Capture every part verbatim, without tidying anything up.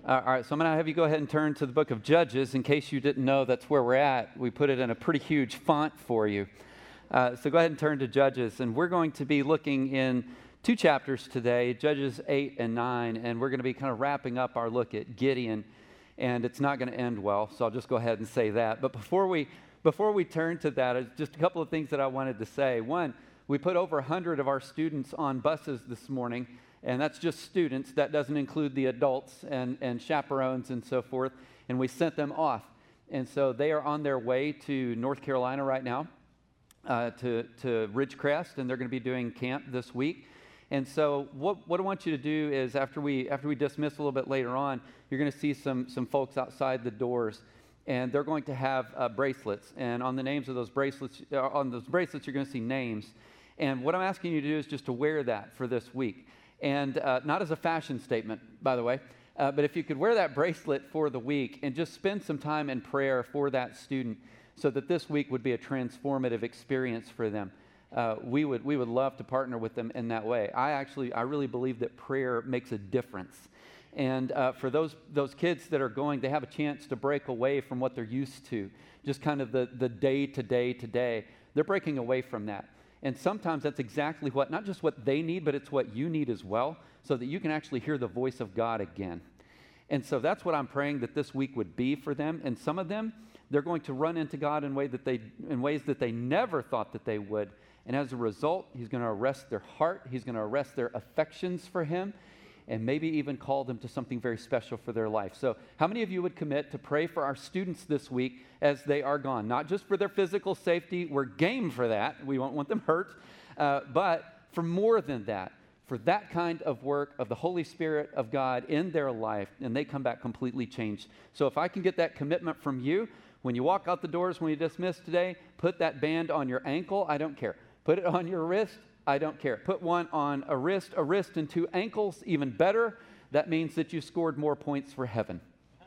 Uh, all right, so I'm going to have you go ahead and turn to the book of Judges. In case you didn't know, that's where we're at. We put it in a pretty huge font for you. Uh, so go ahead and turn to Judges. And we're going to be looking in two chapters today, Judges eight and nine. And we're going to be kind of wrapping up our look at Gideon. And it's not going to end well, so I'll just go ahead and say that. But before we before we turn to that, just a couple of things that I wanted to say. One, we put over one hundred of our students on buses this morning. And that's just students. That doesn't include the adults and, and chaperones and so forth. And we sent them off. And so they are on their way to North Carolina right now, uh, to, to Ridgecrest, and they're going to be doing camp this week. And so what, what I want you to do is after we after we dismiss a little bit later on, you're going to see some, some folks outside the doors. And they're going to have uh, bracelets. And on the names of those bracelets, uh, on those bracelets, you're going to see names. And what I'm asking you to do is just to wear that for this week. And uh, not as a fashion statement, by the way, uh, but if you could wear that bracelet for the week and just spend some time in prayer for that student so that this week would be a transformative experience for them, uh, we would we would love to partner with them in that way. I actually, I really believe that prayer makes a difference. And uh, for those those kids that are going, they have a chance to break away from what they're used to, just kind of the, the day to day to day. They're breaking away from that. And sometimes that's exactly what, not just what they need, but it's what you need as well, so that you can actually hear the voice of God again. And so that's what I'm praying that this week would be for them. And some of them, they're going to run into God in, way that they, in ways that they never thought that they would. And as a result, He's going to arrest their heart. He's going to arrest their affections for Him, and maybe even call them to something very special for their life. So how many of you would commit to pray for our students this week as they are gone? Not just for their physical safety, we're game for that. We won't want them hurt. Uh, but for more than that, for that kind of work of the Holy Spirit of God in their life, and they come back completely changed. So if I can get that commitment from you, when you walk out the doors, when you dismiss today, put that band on your ankle, I don't care. Put it on your wrist, I don't care. Put one on a wrist, a wrist and two ankles, even better. That means that you scored more points for heaven.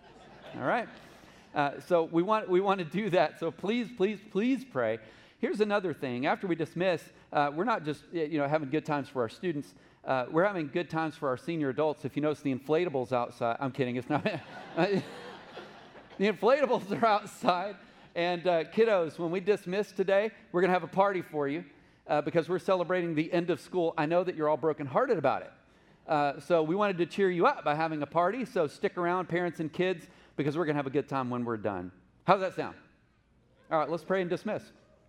All right? Uh, so we want we want to do that. So please, please, please pray. Here's another thing. After we dismiss, uh, we're not just you know having good times for our students. Uh, we're having good times for our senior adults. If you notice the inflatables outside, I'm kidding. It's not. The inflatables are outside. And uh, kiddos, when we dismiss today, we're going to have a party for you. Uh, because we're celebrating the end of school. I know that you're all brokenhearted about it. Uh, so we wanted to cheer you up by having a party. So stick around, parents and kids, because we're going to have a good time when we're done. How does that sound? All right, let's pray and dismiss.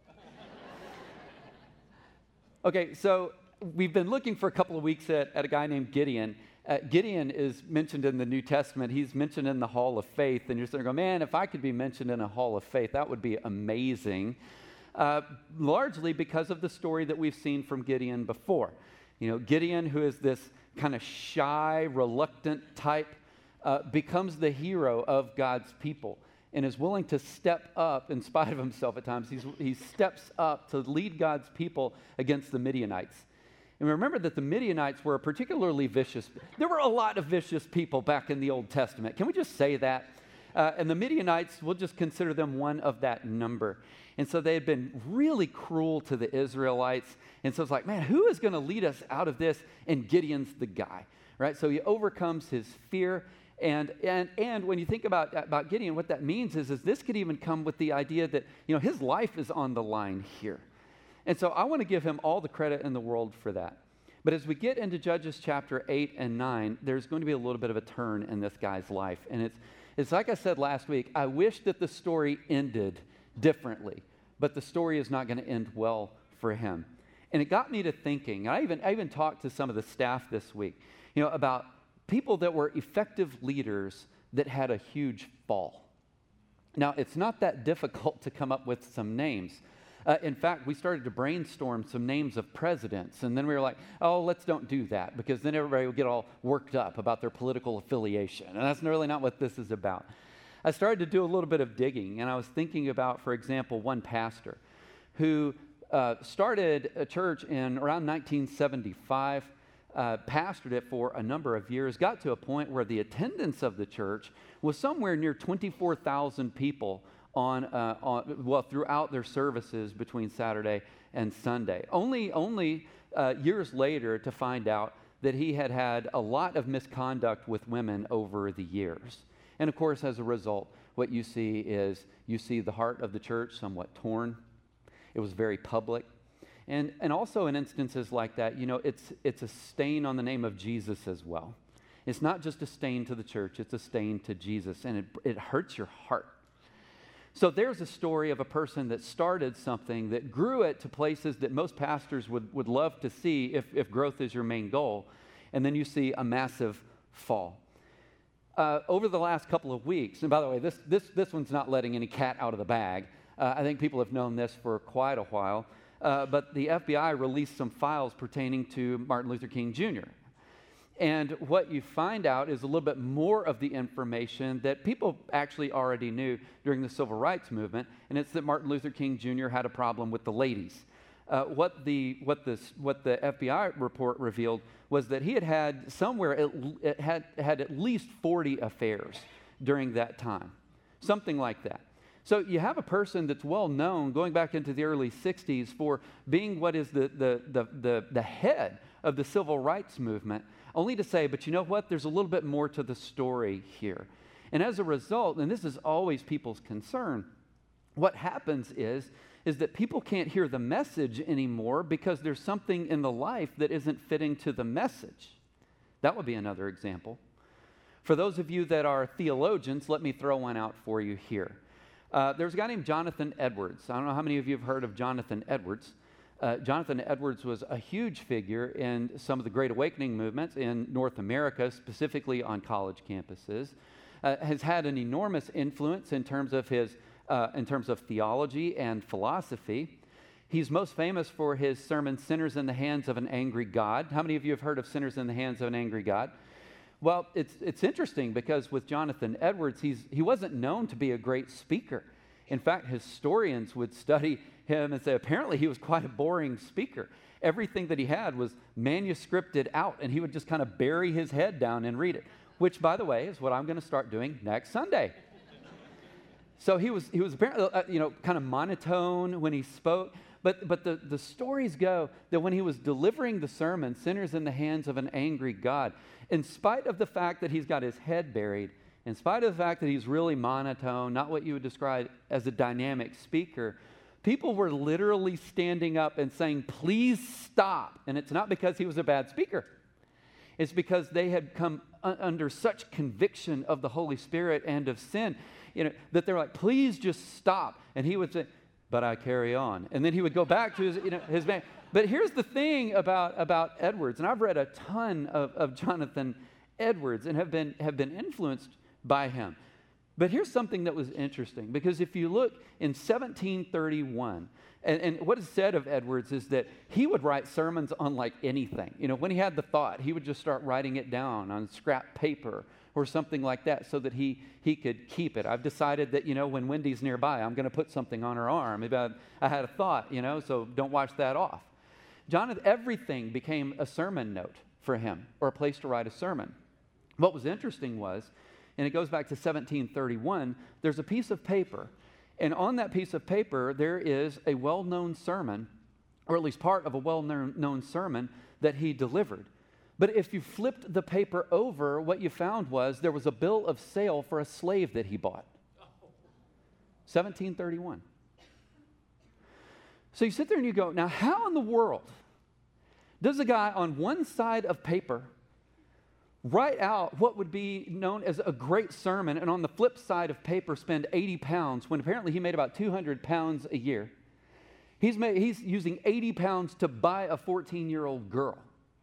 Okay, so we've been looking for a couple of weeks at, at a guy named Gideon. Uh, Gideon is mentioned in the New Testament. He's mentioned in the Hall of Faith. And you're sitting there going, man, if I could be mentioned in a Hall of Faith, that would be amazing. Uh, largely because of the story that we've seen from Gideon before. You know, Gideon, who is this kind of shy, reluctant type, uh, becomes the hero of God's people and is willing to step up in spite of himself at times. He's, he steps up to lead God's people against the Midianites. And remember that the Midianites were a particularly vicious. There were a lot of vicious people back in the Old Testament. Can we just say that? Uh, and the Midianites, we'll just consider them one of that number. And so they had been really cruel to the Israelites. And so it's like, man, who is going to lead us out of this? And Gideon's the guy, right? So he overcomes his fear. And and and when you think about, about Gideon, what that means is, is this could even come with the idea that, you know, his life is on the line here. And so I want to give him all the credit in the world for that. But as we get into Judges chapter eight and nine, there's going to be a little bit of a turn in this guy's life. And it's It's like I said last week, I wish that the story ended differently, but the story is not going to end well for him. And it got me to thinking, I even, I even talked to some of the staff this week, you know, about people that were effective leaders that had a huge fall. Now, it's not that difficult to come up with some names. Uh, in fact, we started to brainstorm some names of presidents, and then we were like, oh, let's don't do that, because then everybody will get all worked up about their political affiliation, and that's really not what this is about. I started to do a little bit of digging, and I was thinking about, for example, one pastor who uh, started a church in around nineteen seventy-five, uh, pastored it for a number of years, got to a point where the attendance of the church was somewhere near twenty-four thousand people on, uh, on well, throughout their services between Saturday and Sunday. Only, only uh, years later to find out that he had had a lot of misconduct with women over the years. And of course, as a result, what you see is you see the heart of the church somewhat torn. It was very public. And, and also in instances like that, you know, it's, it's a stain on the name of Jesus as well. It's not just a stain to the church, it's a stain to Jesus, and it, it hurts your heart. So there's a story of a person that started something that grew it to places that most pastors would, would love to see if, if growth is your main goal. And then you see a massive fall. Uh, over the last couple of weeks, and by the way, this, this, this one's not letting any cat out of the bag. Uh, I think people have known this for quite a while. Uh, but the F B I released some files pertaining to Martin Luther King Junior And what you find out is a little bit more of the information that people actually already knew during the Civil Rights Movement, and it's that Martin Luther King Junior had a problem with the ladies. Uh, what, the, what, this, what the F B I report revealed was that he had had somewhere, it, it had, had at least forty affairs during that time, something like that. So you have a person that's well known, going back into the early sixties, for being what is the, the, the, the, the head of the Civil Rights Movement, only to say, but you know what, there's a little bit more to the story here. And as a result, and this is always people's concern, what happens is, is that people can't hear the message anymore because there's something in the life that isn't fitting to the message. That would be another example. For those of you that are theologians, let me throw one out for you here. Uh, there's a guy named Jonathan Edwards. I don't know how many of you have heard of Jonathan Edwards. Uh, Jonathan Edwards was a huge figure in some of the Great Awakening movements in North America, specifically on college campuses. Uh, has had an enormous influence in terms of his, uh, in terms of theology and philosophy. He's most famous for his sermon, Sinners in the Hands of an Angry God. How many of you have heard of Sinners in the Hands of an Angry God? Well, it's, it's interesting because with Jonathan Edwards, he's, he wasn't known to be a great speaker. In fact, historians would study him and say, apparently he was quite a boring speaker. Everything that he had was manuscripted out, and he would just kind of bury his head down and read it, which, by the way, is what I'm going to start doing next Sunday. So he was, he was apparently, uh, you know, kind of monotone when he spoke. But, but the, the stories go that when he was delivering the sermon, Sinners in the Hands of an Angry God, in spite of the fact that he's got his head buried, in spite of the fact that he's really monotone, not what you would describe as a dynamic speaker, people were literally standing up and saying, please stop. And it's not because he was a bad speaker. It's because they had come un- under such conviction of the Holy Spirit and of sin, you know, that they're like, please just stop. And he would say, but I carry on. And then he would go back to his, you know, his man. But here's the thing about, about Edwards, and I've read a ton of, of Jonathan Edwards and have been, have been influenced by him. But here's something that was interesting, because if you look in seventeen thirty-one, and, and what is said of Edwards is that he would write sermons on like anything. You know, when he had the thought, he would just start writing it down on scrap paper or something like that so that he, he could keep it. I've decided that, you know, when Wendy's nearby, I'm going to put something on her arm. Maybe I, I had a thought, you know, so don't wash that off. Jonathan, everything became a sermon note for him, or a place to write a sermon. What was interesting was, and it goes back to seventeen thirty-one, there's a piece of paper, and on that piece of paper there is a well-known sermon, or at least part of a well-known sermon that he delivered. But if you flipped the paper over, what you found was there was a bill of sale for a slave that he bought. seventeen thirty-one. So you sit there and you go, now how in the world does a guy on one side of paper write out what would be known as a great sermon, and on the flip side of paper spend eighty pounds, when apparently he made about two hundred pounds a year? He's, made, he's using eighty pounds to buy a fourteen-year-old girl.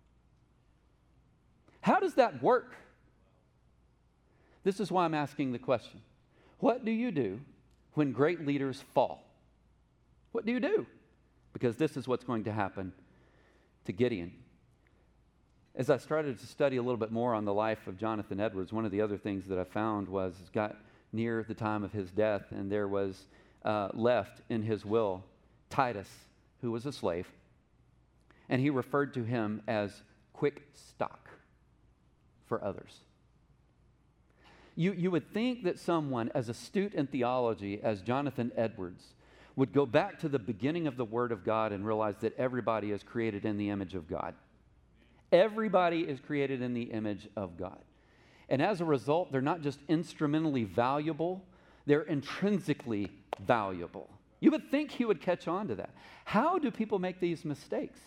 How does that work? This is why I'm asking the question. What do you do when great leaders fall? What do you do? Because this is what's going to happen to Gideon. As I started to study a little bit more on the life of Jonathan Edwards, one of the other things that I found was it got near the time of his death, and there was uh, left in his will Titus, who was a slave, and he referred to him as quick stock for others. You, you would think that someone as astute in theology as Jonathan Edwards would go back to the beginning of the Word of God and realize that everybody is created in the image of God. Everybody is created in the image of God. And as a result, they're not just instrumentally valuable, they're intrinsically valuable. You would think he would catch on to that. How do people make these mistakes?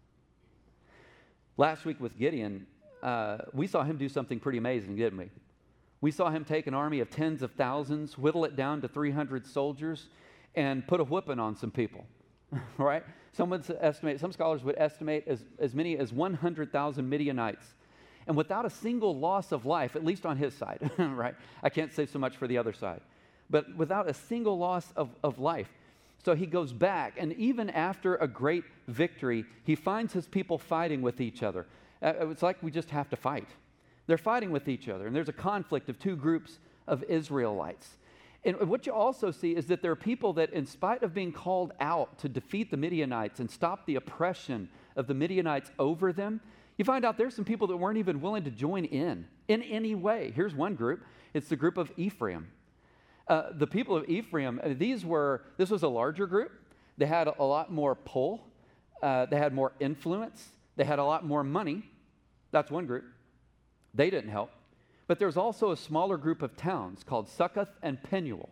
Last week with Gideon, uh, we saw him do something pretty amazing, didn't we? We saw him take an army of tens of thousands, whittle it down to three hundred soldiers, and put a whipping on some people, right? Some would estimate, some scholars would estimate as, as many as one hundred thousand Midianites. And without a single loss of life, at least on his side, right? I can't say so much for the other side. But without a single loss of, of life. So he goes back, and even after a great victory, he finds his people fighting with each other. Uh, it's like we just have to fight. They're fighting with each other, and there's a conflict of two groups of Israelites. And what you also see is that there are people that, in spite of being called out to defeat the Midianites and stop the oppression of the Midianites over them, you find out there's some people that weren't even willing to join in in any way. Here's one group. It's the group of Ephraim. Uh, the people of Ephraim, uh, these were, this was a larger group. They had a, a lot more pull. Uh, they had more influence. They had a lot more money. That's one group. They didn't help. But there's also a smaller group of towns called Succoth and Penuel.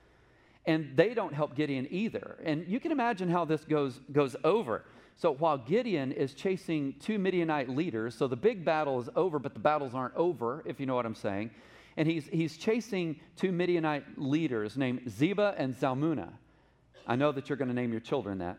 And they don't help Gideon either. And you can imagine how this goes, goes over. So while Gideon is chasing two Midianite leaders, so the big battle is over, but the battles aren't over, if you know what I'm saying. And he's, he's chasing two Midianite leaders named Zebah and Zalmunna. I know that you're going to name your children that.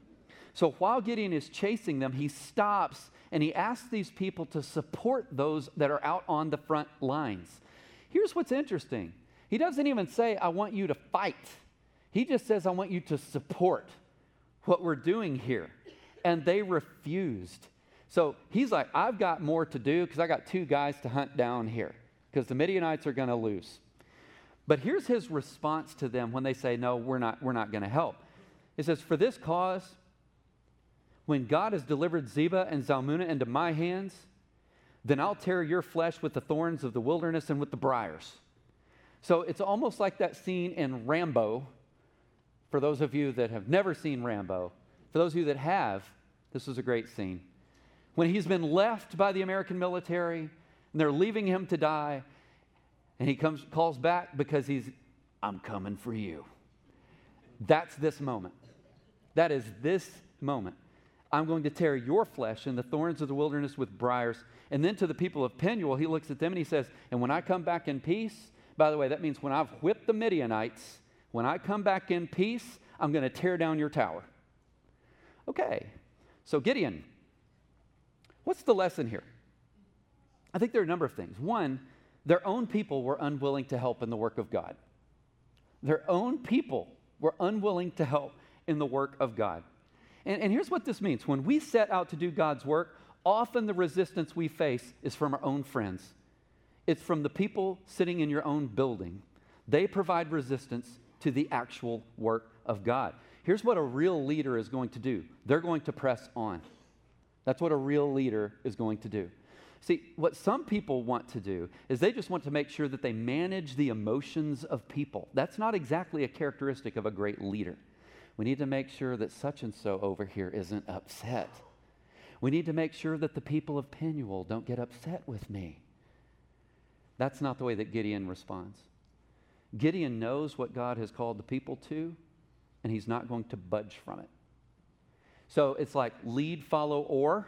So while Gideon is chasing them, he stops and he asks these people to support those that are out on the front lines. Here's what's interesting. He doesn't even say, I want you to fight. He just says, I want you to support what we're doing here. And they refused. So he's like, I've got more to do because I got two guys to hunt down here because the Midianites are going to lose. But here's his response to them when they say, no, we're not, we're not going to help. He says, for this cause, when God has delivered Zebah and Zalmunna into my hands, then I'll tear your flesh with the thorns of the wilderness and with the briars. So it's almost like that scene in Rambo. For those of you that have never seen Rambo, for those of you that have, this was a great scene. When he's been left by the American military, and they're leaving him to die, and he comes, calls back because he's, I'm coming for you. That's this moment. That is this moment. I'm going to tear your flesh in the thorns of the wilderness with briars. And then to the people of Penuel, he looks at them and he says, and when I come back in peace, by the way, that means when I've whipped the Midianites, when I come back in peace, I'm going to tear down your tower. Okay, so Gideon, what's the lesson here? I think there are a number of things. One, their own people were unwilling to help in the work of God. Their own people were unwilling to help in the work of God. And, and here's what this means. When we set out to do God's work, often the resistance we face is from our own friends. It's from the people sitting in your own building. They provide resistance to the actual work of God. Here's what a real leader is going to do. They're going to press on. That's what a real leader is going to do. See, what some people want to do is they just want to make sure that they manage the emotions of people. That's not exactly a characteristic of a great leader. We need to make sure that such and so over here isn't upset. We need to make sure that the people of Penuel don't get upset with me. That's not the way that Gideon responds. Gideon knows what God has called the people to, and he's not going to budge from it. So it's like lead, follow, or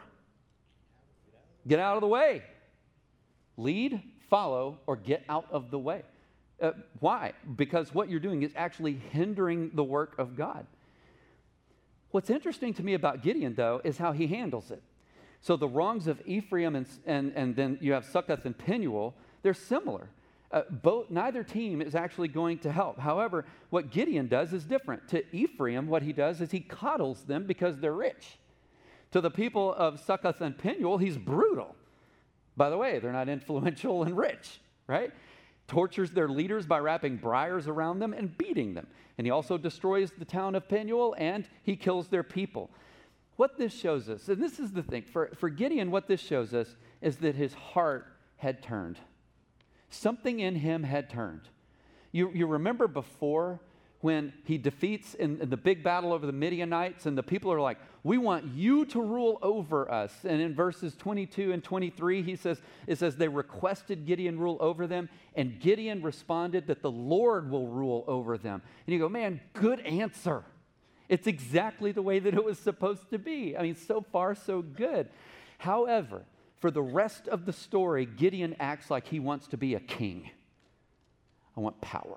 get out of the way. Lead, follow, or get out of the way. Uh, why? Because what you're doing is actually hindering the work of God. What's interesting to me about Gideon, though, is how he handles it. So the wrongs of Ephraim and, and, and then you have Succoth and Penuel, they're similar. Uh, both, neither team is actually going to help. However, what Gideon does is different. To Ephraim, what he does is he coddles them because they're rich. To the people of Succoth and Penuel, he's brutal. By the way, they're not influential and rich, right? Tortures their leaders by wrapping briars around them and beating them. And he also destroys the town of Penuel, and he kills their people. What this shows us, and this is the thing, for, for Gideon, what this shows us is that his heart had turned. Something in him had turned. You, you remember before when he defeats in, in the big battle over the Midianites, and the people are like, we want you to rule over us. And in verses twenty-two and twenty-three, he says, it says they requested Gideon rule over them, and Gideon responded that the Lord will rule over them. And you go, man, good answer. It's exactly the way that it was supposed to be. I mean, so far, so good. However, for the rest of the story, Gideon acts like he wants to be a king. I want power.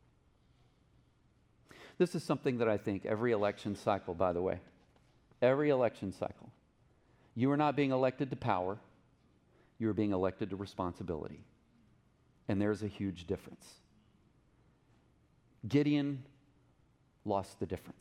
This is something that I think every election cycle, by the way, every election cycle, you are not being elected to power, you are being elected to responsibility. And there's a huge difference. Gideon lost the difference.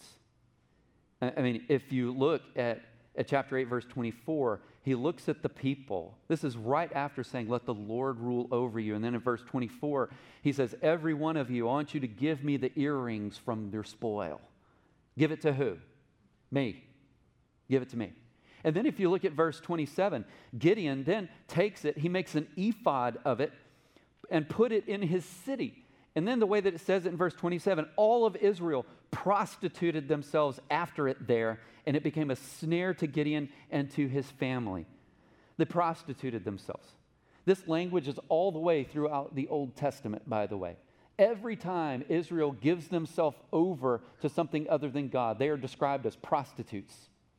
I mean, if you look at, at chapter eight, verse twenty-four, he looks at the people. This is right after saying, let the Lord rule over you. And then in verse twenty-four, he says, every one of you, I want you to give me the earrings from their spoil. Give it to who? Me. Give it to me. And then if you look at verse twenty-seven, Gideon then takes it, he makes an ephod of it and put it in his city. And then the way that it says it in verse twenty-seven, all of Israel prostituted themselves after it there, and it became a snare to Gideon and to his family. They prostituted themselves. This language is all the way throughout the Old Testament, by the way. Every time Israel gives themselves over to something other than God, they are described as prostitutes.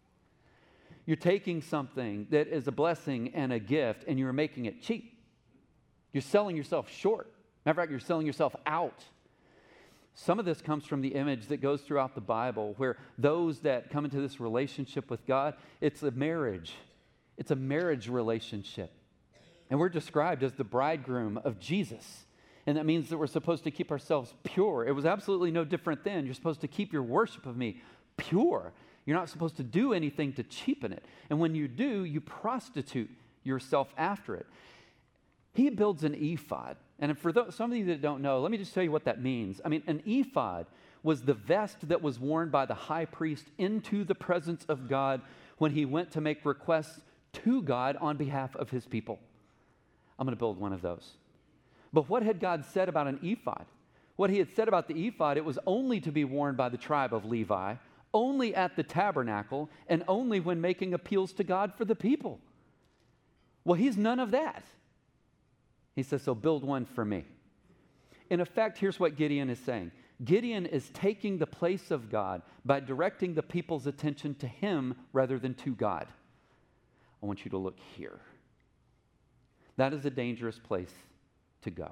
You're taking something that is a blessing and a gift, and you're making it cheap. You're selling yourself short. Matter of fact, you're selling yourself out. Some of this comes from the image that goes throughout the Bible, where those that come into this relationship with God, it's a marriage. It's a marriage relationship. And we're described as the bridegroom of Jesus. And that means that we're supposed to keep ourselves pure. It was absolutely no different then. You're supposed to keep your worship of me pure. You're not supposed to do anything to cheapen it. And when you do, you prostitute yourself after it. He builds an ephod. And for those, some of you that don't know, let me just tell you what that means. I mean, an ephod was the vest that was worn by the high priest into the presence of God when he went to make requests to God on behalf of his people. I'm going to build one of those. But what had God said about an ephod? What he had said about the ephod, it was only to be worn by the tribe of Levi, only at the tabernacle, and only when making appeals to God for the people. Well, he's none of that. He says, so build one for me. In effect, here's what Gideon is saying. Gideon is taking the place of God by directing the people's attention to him rather than to God. I want you to look here. That is a dangerous place to go.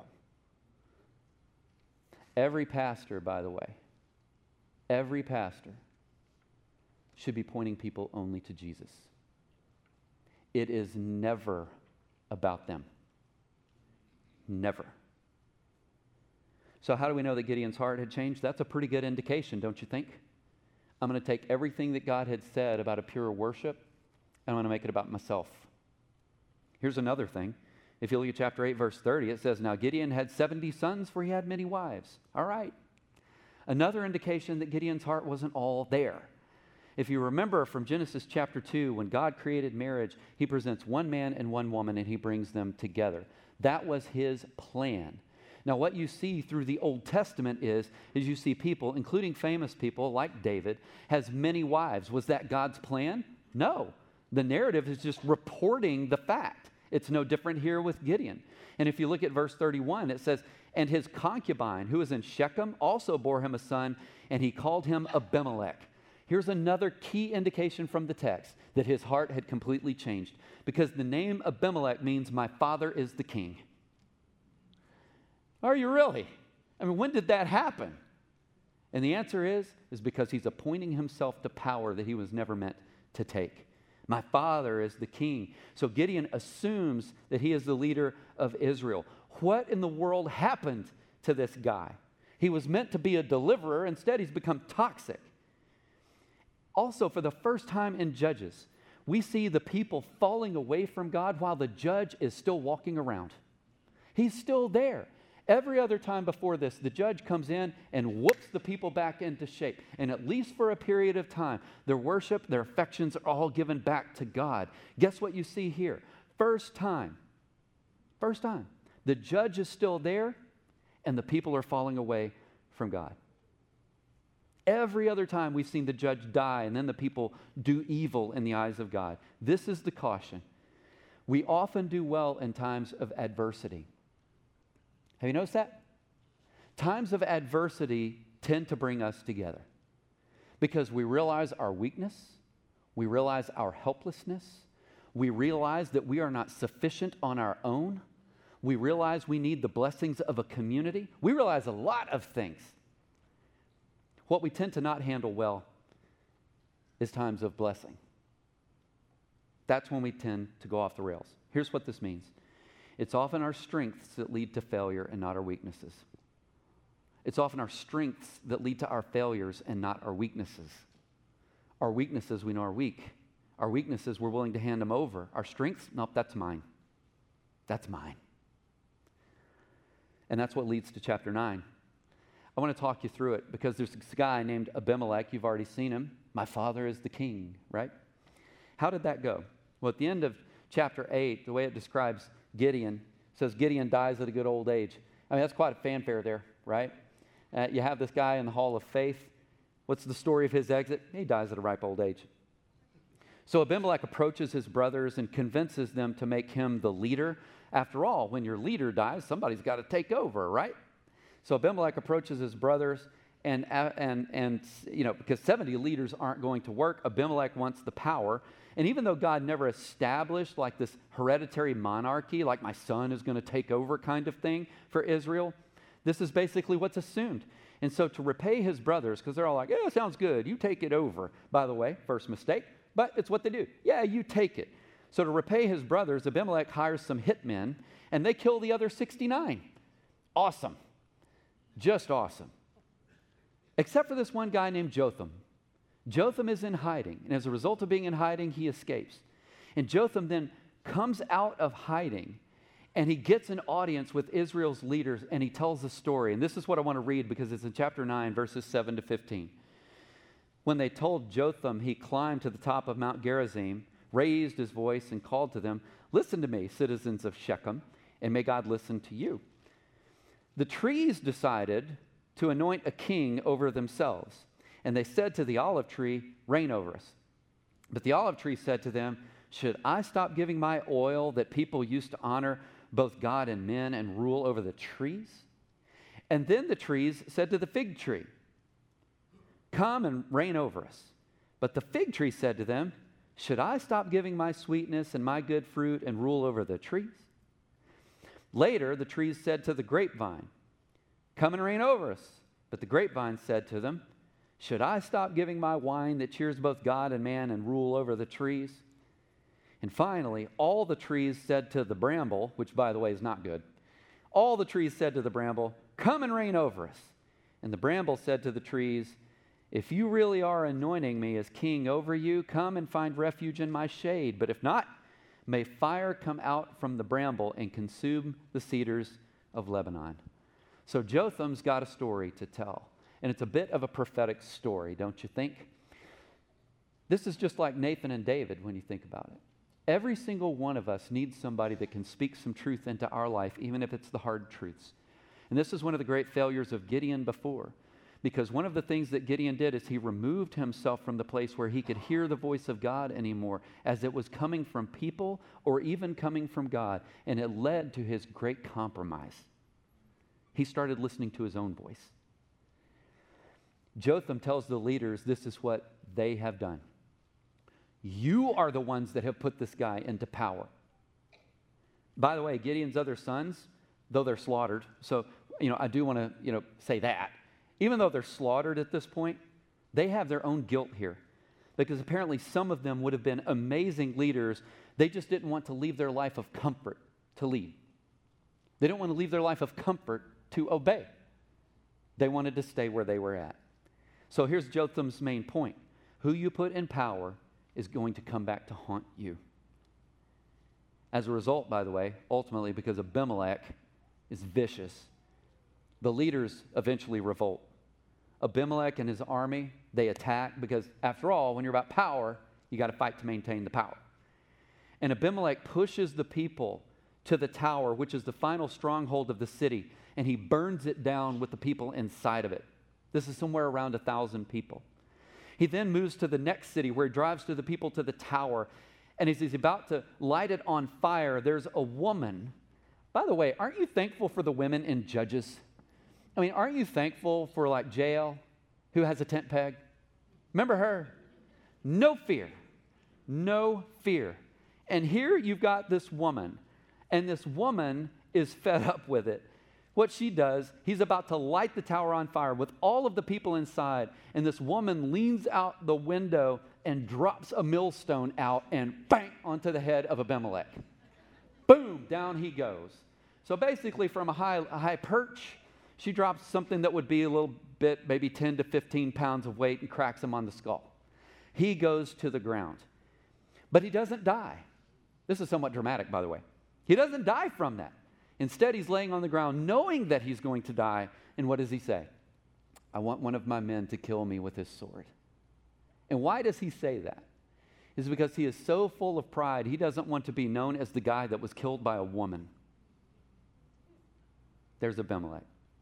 Every pastor, by the way, every pastor should be pointing people only to Jesus. It is never about them. Never. So how do we know that Gideon's heart had changed? That's a pretty good indication, don't you think? I'm going to take everything that God had said about a pure worship, and I'm going to make it about myself. Here's another thing. If you look at chapter eight, verse thirty, it says, now Gideon had seventy sons, for he had many wives. All right. Another indication that Gideon's heart wasn't all there. If you remember from Genesis chapter two, when God created marriage, he presents one man and one woman, and he brings them together. That was his plan. Now, what you see through the Old Testament is, is you see people, including famous people like David, has many wives. Was that God's plan? No. The narrative is just reporting the fact. It's no different here with Gideon. And if you look at verse thirty-one, it says, and his concubine, who was in Shechem, also bore him a son, and he called him Abimelech. Here's another key indication from the text that his heart had completely changed, because the name Abimelech means my father is the king. Are you really? I mean, when did that happen? And the answer is, is because he's appointing himself to power that he was never meant to take. My father is the king. So Gideon assumes that he is the leader of Israel. What in the world happened to this guy? He was meant to be a deliverer. Instead, he's become toxic. Also, for the first time in Judges, we see the people falling away from God while the judge is still walking around. He's still there. Every other time before this, the judge comes in and whoops the people back into shape. And at least for a period of time, their worship, their affections are all given back to God. Guess what you see here? First time. First time. The judge is still there, and the people are falling away from God. Every other time we've seen the judge die and then the people do evil in the eyes of God. This is the caution. We often do well in times of adversity. Have you noticed that? Times of adversity tend to bring us together because we realize our weakness, we realize our helplessness, we realize that we are not sufficient on our own, we realize we need the blessings of a community, we realize a lot of things. What we tend to not handle well is times of blessing. That's when we tend to go off the rails. Here's what this means. It's often our strengths that lead to failure and not our weaknesses. It's often our strengths that lead to our failures and not our weaknesses. Our weaknesses we know are weak. Our weaknesses we're willing to hand them over. Our strengths, nope, that's mine. That's mine. And that's what leads to chapter nine. I want to talk you through it because there's this guy named Abimelech. You've already seen him. My father is the king, right? How did that go? Well, at the end of chapter eight, the way it describes Gideon, says Gideon dies at a good old age. I mean, that's quite a fanfare there, right? Uh, you have this guy in the hall of faith. What's the story of his exit? He dies at a ripe old age. So Abimelech approaches his brothers and convinces them to make him the leader. After all, when your leader dies, somebody's got to take over, right? So Abimelech approaches his brothers, and, and, and you know, because seventy leaders aren't going to work, Abimelech wants the power. And even though God never established like this hereditary monarchy, like my son is going to take over kind of thing for Israel, this is basically what's assumed. And so to repay his brothers, because they're all like, yeah, sounds good, you take it over. By the way, first mistake, but it's what they do. Yeah, you take it. So to repay his brothers, Abimelech hires some hitmen, and they kill the other sixty-nine. Awesome. Just awesome. Except for this one guy named Jotham. Jotham is in hiding, and as a result of being in hiding, he escapes. And Jotham then comes out of hiding, and he gets an audience with Israel's leaders, and he tells a story. And this is what I want to read because it's in chapter nine, verses seven to fifteen. When they told Jotham, he climbed to the top of Mount Gerizim, raised his voice, and called to them, "Listen to me, citizens of Shechem, and may God listen to you." The trees decided to anoint a king over themselves, and they said to the olive tree, "Reign over us." But the olive tree said to them, "Should I stop giving my oil that people used to honor both God and men and rule over the trees?" And then the trees said to the fig tree, "Come and reign over us." But the fig tree said to them, "Should I stop giving my sweetness and my good fruit and rule over the trees?" Later, the trees said to the grapevine, "Come and reign over us." But the grapevine said to them, "Should I stop giving my wine that cheers both God and man and rule over the trees?" And finally, all the trees said to the bramble, which by the way is not good, all the trees said to the bramble, "Come and reign over us." And the bramble said to the trees, "If you really are anointing me as king over you, come and find refuge in my shade. But if not, may fire come out from the bramble and consume the cedars of Lebanon." So Jotham's got a story to tell. And it's a bit of a prophetic story, don't you think? This is just like Nathan and David when you think about it. Every single one of us needs somebody that can speak some truth into our life, even if it's the hard truths. And this is one of the great failures of Gideon before. Because one of the things that Gideon did is he removed himself from the place where he could hear the voice of God anymore, as it was coming from people or even coming from God. And it led to his great compromise. He started listening to his own voice. Jotham tells the leaders this is what they have done. You are the ones that have put this guy into power. By the way, Gideon's other sons, though they're slaughtered, so you know I do want to you know say that. Even though they're slaughtered at this point, they have their own guilt here. Because apparently some of them would have been amazing leaders. They just didn't want to leave their life of comfort to lead. They didn't want to leave their life of comfort to obey. They wanted to stay where they were at. So here's Jotham's main point. Who you put in power is going to come back to haunt you. As a result, by the way, ultimately because Abimelech is vicious, the leaders eventually revolt. Abimelech and his army, they attack because, after all, when you're about power, you got to fight to maintain the power. And Abimelech pushes the people to the tower, which is the final stronghold of the city, and he burns it down with the people inside of it. This is somewhere around a thousand people. He then moves to the next city where he drives to the people to the tower. And as he's about to light it on fire, there's a woman. By the way, aren't you thankful for the women in Judges? I mean, aren't you thankful for like Jael, who has a tent peg? Remember her? No fear. No fear. And here you've got this woman. And this woman is fed up with it. What she does, he's about to light the tower on fire with all of the people inside, and this woman leans out the window and drops a millstone out and bang onto the head of Abimelech. Boom, down he goes. So basically from a high, a high perch, she drops something that would be a little bit, maybe ten to fifteen pounds of weight, and cracks him on the skull. He goes to the ground. But he doesn't die. This is somewhat dramatic, by the way. He doesn't die from that. Instead, he's laying on the ground knowing that he's going to die. And what does he say? I want one of my men to kill me with his sword. And why does he say that? It's because he is so full of pride, he doesn't want to be known as the guy that was killed by a woman. There's Abimelech.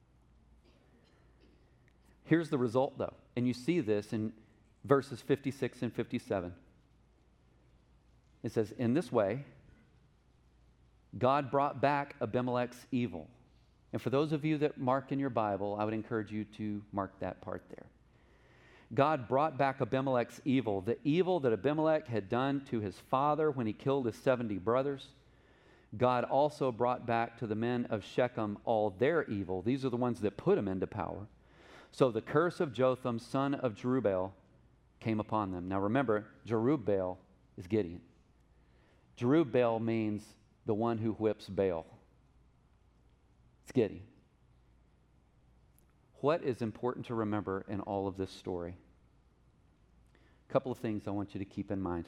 Here's the result, though. And you see this in verses fifty-six and fifty-seven. It says, in this way, God brought back Abimelech's evil. And for those of you that mark in your Bible, I would encourage you to mark that part there. God brought back Abimelech's evil, the evil that Abimelech had done to his father when he killed his seventy brothers. God also brought back to the men of Shechem all their evil. These are the ones that put him into power. So the curse of Jotham, son of Jerubbaal, came upon them. Now remember, Jerubbaal is Gideon. Jerubbaal means the one who whips Baal. It's Gideon. What is important to remember in all of this story? A couple of things I want you to keep in mind.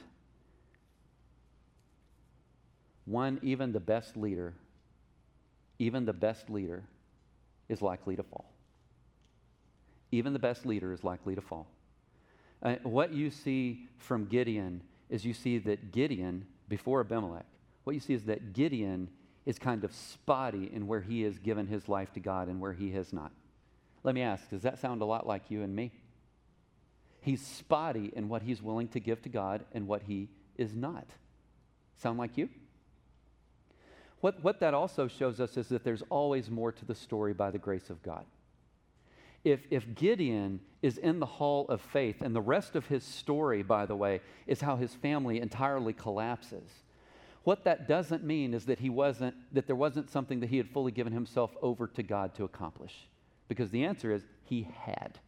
One, even the best leader, even the best leader is likely to fall. Even the best leader is likely to fall. Uh, what you see from Gideon is you see that Gideon, before Abimelech, what you see is that Gideon is kind of spotty in where he has given his life to God and where he has not. Let me ask, does that sound a lot like you and me? He's spotty in what he's willing to give to God and what he is not. Sound like you? What, what that also shows us is that there's always more to the story by the grace of God. If, if Gideon is in the hall of faith, and the rest of his story, by the way, is how his family entirely collapses, what that doesn't mean is that he wasn't, that there wasn't something that he had fully given himself over to God to accomplish. Because the answer is, he had.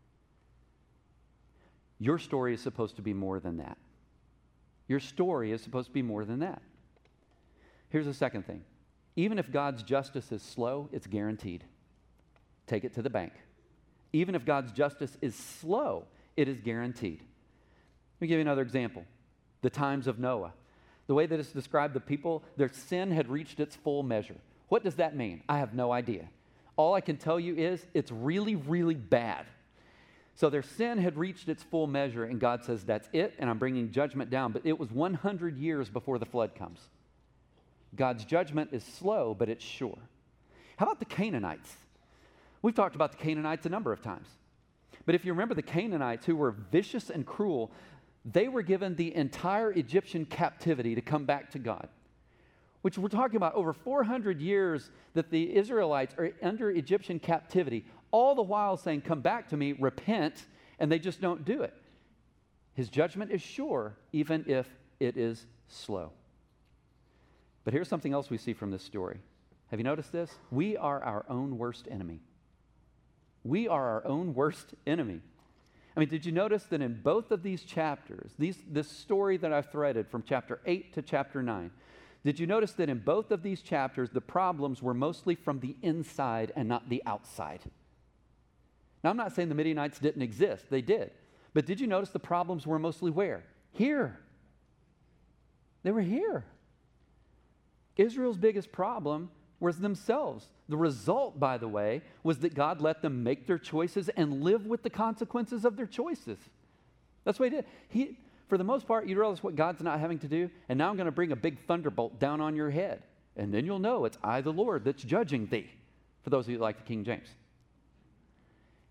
Your story is supposed to be more than that. Your story is supposed to be more than that. Here's the second thing. Even if God's justice is slow, it's guaranteed. Take it to the bank. Even if God's justice is slow, it is guaranteed. Let me give you another example. The times of Noah. The way that it's described, the people, their sin had reached its full measure. What does that mean? I have no idea. All I can tell you is it's really, really bad. So their sin had reached its full measure, and God says, that's it, and I'm bringing judgment down. But it was one hundred years before the flood comes. God's judgment is slow, but it's sure. How about the Canaanites? We've talked about the Canaanites a number of times. But if you remember the Canaanites, who were vicious and cruel, they were given the entire Egyptian captivity to come back to God, which we're talking about over four hundred years that the Israelites are under Egyptian captivity, all the while saying, come back to me, repent, and they just don't do it. His judgment is sure, even if it is slow. But here's something else we see from this story. Have you noticed this? We are our own worst enemy. We are our own worst enemy. I mean, did you notice that in both of these chapters, these, this story that I've threaded from chapter eight to chapter nine, did you notice that in both of these chapters, the problems were mostly from the inside and not the outside? Now, I'm not saying the Midianites didn't exist. They did. But did you notice the problems were mostly where? Here. They were here. Israel's biggest problem was themselves. The result, by the way, was that God let them make their choices and live with the consequences of their choices. That's what he did. He, for the most part, you realize what God's not having to do, and now I'm going to bring a big thunderbolt down on your head, and then you'll know it's I, the Lord, that's judging thee, for those of you that like the King James.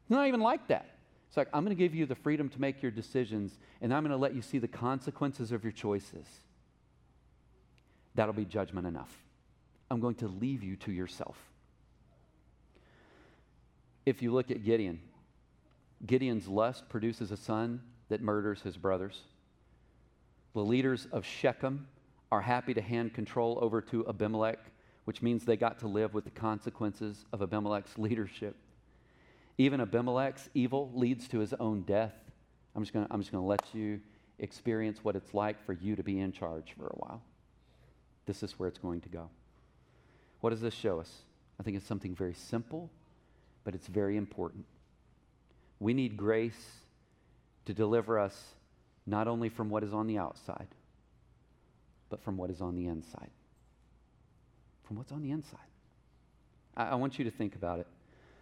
It's not even like that. It's like, I'm going to give you the freedom to make your decisions, and I'm going to let you see the consequences of your choices. That'll be judgment enough. I'm going to leave you to yourself. If you look at Gideon, Gideon's lust produces a son that murders his brothers. The leaders of Shechem are happy to hand control over to Abimelech, which means they got to live with the consequences of Abimelech's leadership. Even Abimelech's evil leads to his own death. I'm just going to I'm just going to let you experience what it's like for you to be in charge for a while. This is where it's going to go. What does this show us? I think it's something very simple, but it's very important. We need grace to deliver us not only from what is on the outside, but from what is on the inside. From what's on the inside. I, I want you to think about it.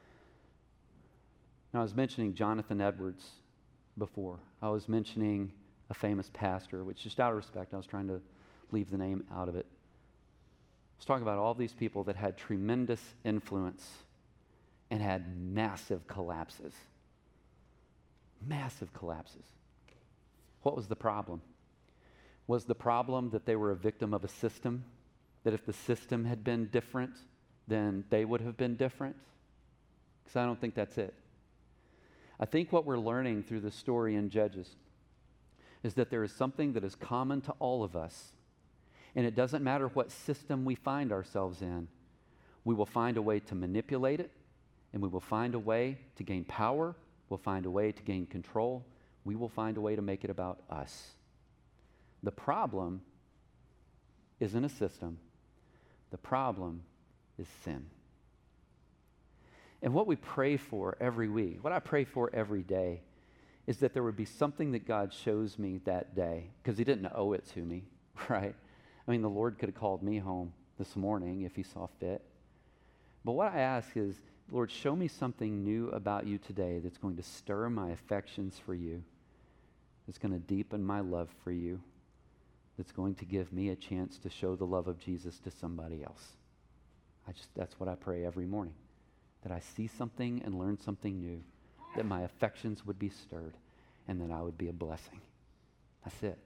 Now, I was mentioning Jonathan Edwards before. I was mentioning a famous pastor, which just out of respect, I was trying to leave the name out of it. I was talking about all these people that had tremendous influence and had massive collapses. Massive collapses. What was the problem? Was the problem that they were a victim of a system? That if the system had been different, then they would have been different? Because I don't think that's it. I think what we're learning through this story in Judges is that there is something that is common to all of us, and it doesn't matter what system we find ourselves in. We will find a way to manipulate it, and we will find a way to gain power. We'll find a way to gain control. We will find a way to make it about us. The problem isn't a system. The problem is sin. And what we pray for every week, what I pray for every day, is that there would be something that God shows me that day, because he didn't owe it to me, right? I mean, the Lord could have called me home this morning if he saw fit. But what I ask is, Lord, show me something new about you today that's going to stir my affections for you, that's going to deepen my love for you, that's going to give me a chance to show the love of Jesus to somebody else. I just, that's what I pray every morning, that I see something and learn something new, that my affections would be stirred, and that I would be a blessing. That's it.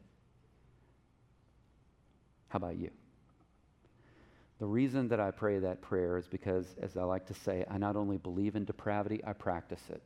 How about you? The reason that I pray that prayer is because, as I like to say, I not only believe in depravity, I practice it.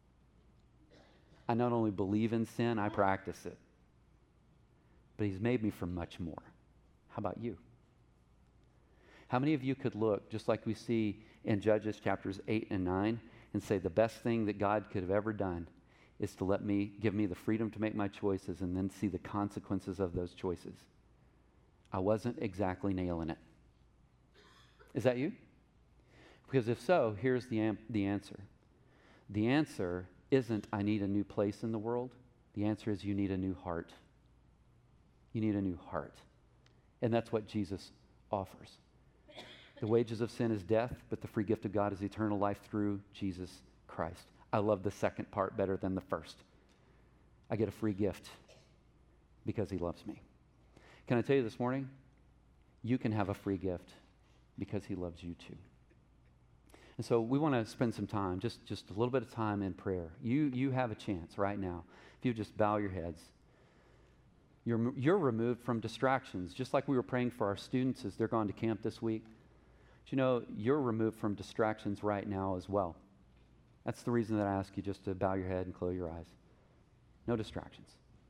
I not only believe in sin, I practice it. But he's made me for much more. How about you? How many of you could look, just like we see in Judges chapters eight and nine, and say the best thing that God could have ever done is to let me, give me the freedom to make my choices and then see the consequences of those choices? I wasn't exactly nailing it. Is that you? Because if so, here's the, am- the answer. The answer isn't, I need a new place in the world. The answer is, you need a new heart. You need a new heart. And that's what Jesus offers. The wages of sin is death, but the free gift of God is eternal life through Jesus Christ. I love the second part better than the first. I get a free gift because he loves me. Can I tell you this morning? You can have a free gift because he loves you too. And so we want to spend some time, just, just a little bit of time in prayer. You, you have a chance right now. If you just bow your heads. You're, you're removed from distractions, just like we were praying for our students as they're going to camp this week. But you know, you're removed from distractions right now as well. That's the reason that I ask you just to bow your head and close your eyes. No distractions.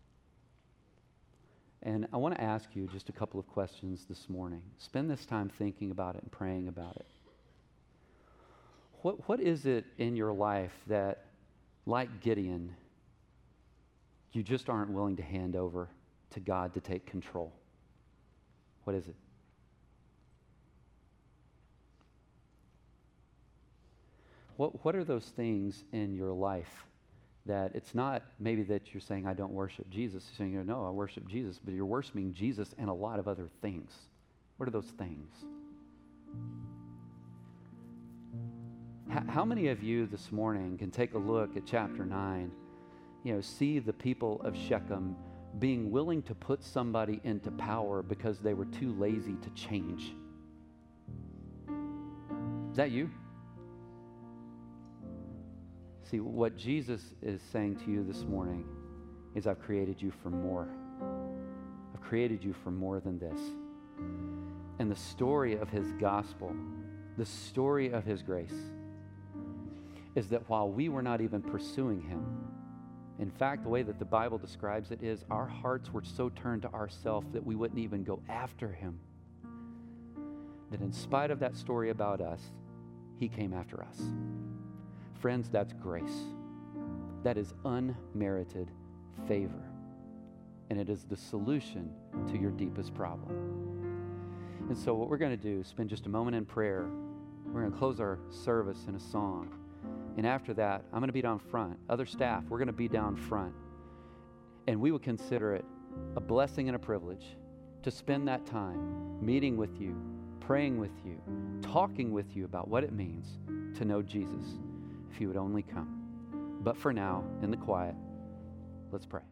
And I want to ask you just a couple of questions this morning. Spend this time thinking about it and praying about it. What, what is it in your life that, like Gideon, you just aren't willing to hand over to God to take control? What is it? What, what are those things in your life that it's not maybe that you're saying, I don't worship Jesus. You're saying, no, I worship Jesus, but you're worshiping Jesus and a lot of other things. What are those things? H- how many of you this morning can take a look at chapter nine, you know, see the people of Shechem being willing to put somebody into power because they were too lazy to change? Is that you? See, what Jesus is saying to you this morning is, I've created you for more. I've created you for more than this. And the story of his gospel, the story of his grace, is that while we were not even pursuing him, in fact, the way that the Bible describes it is our hearts were so turned to ourselves that we wouldn't even go after him. That in spite of that story about us, he came after us. Friends, that's grace. That is unmerited favor. And it is the solution to your deepest problem. And so what we're going to do is spend just a moment in prayer. We're going to close our service in a song. And after that, I'm going to be down front. Other staff, we're going to be down front. And we will consider it a blessing and a privilege to spend that time meeting with you, praying with you, talking with you about what it means to know Jesus, if you would only come. But for now, in the quiet, let's pray.